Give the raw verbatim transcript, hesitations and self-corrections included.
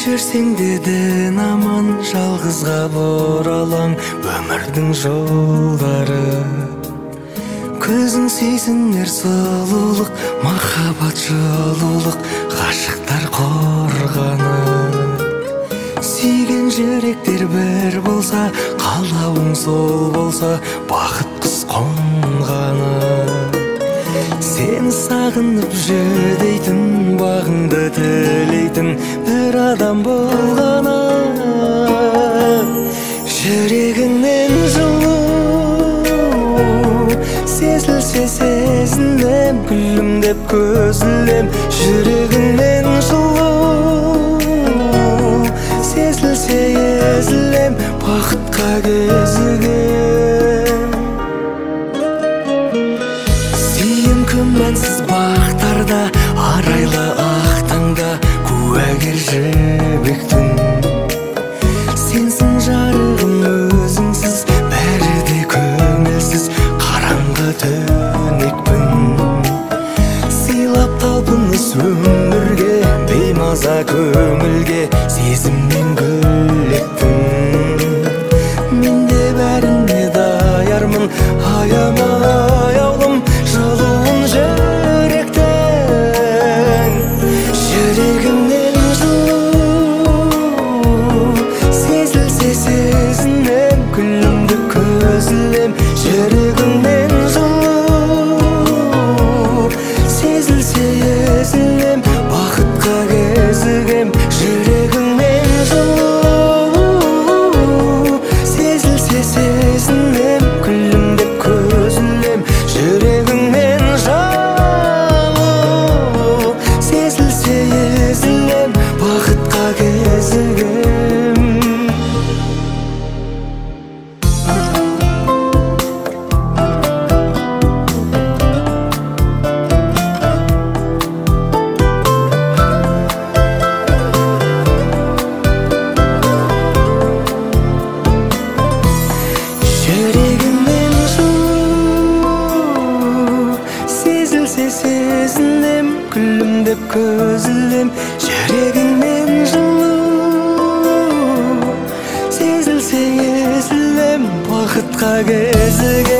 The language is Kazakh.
кешірсең дедin аман, жалғызға боралаң өмірдің жолдары. Көзің сезінер сұлулық, махаббат жылулық, ғашықтар қорғаны. Сүйген жүректер бір болса, қалауың сол болса, бақыт қыз қонғаны. Сені сағынып жүдейтін, бағыңды тілейтін бір адам болғаны. Жүрегіңнен жылу сезілсе сезінем, күлімдеп көзілем. Жүрегіңнен жылу сезілсе езілем, бақытқа кезігем. Сүйем күмәнсіз бақтарда, арайлы ақ таңда, куәгер жібектің. Сенсің жарығым өзіңсіз, бәрі де көңілсіз, қараңғы түнекпін. Сыйлап талпыныс өмірге, беймаза көңілге, сезімнен гүлектің. Мен де бәріне даярмын, аяма аяулым, жылуын жүректің. Жүрегімнен жылу сезілсе сезінем, күлімді көзілем. Жүрегімнен жылу сезілсе езілем, бақытқа кезігем. Жүрегімнен жылу сезілсе сезінем, күлімдеп көзілем. Жүрегіңнен жылу сезілсе езілем, бақытқа кезігем. Жүрегімнен жылу сезілсе сезінем, күлімдеп көзілем. Жүрегіңнен жылу сезілсе езілем, бақытқа кезігем.